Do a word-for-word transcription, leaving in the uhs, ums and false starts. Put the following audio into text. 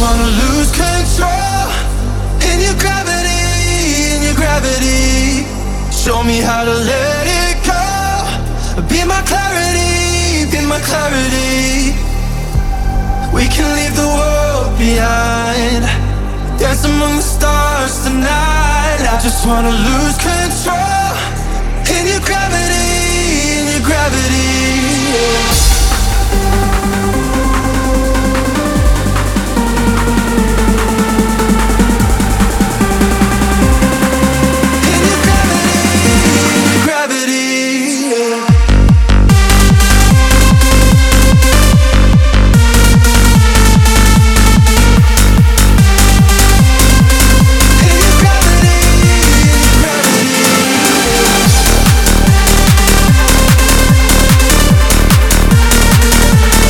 wanna lose control in your gravity, in your gravity. Show me how to let it go. Be my clarity, be my clarity. We can leave the world behind. Dance among the stars tonight. I just wanna lose control in your gravity, in your gravity.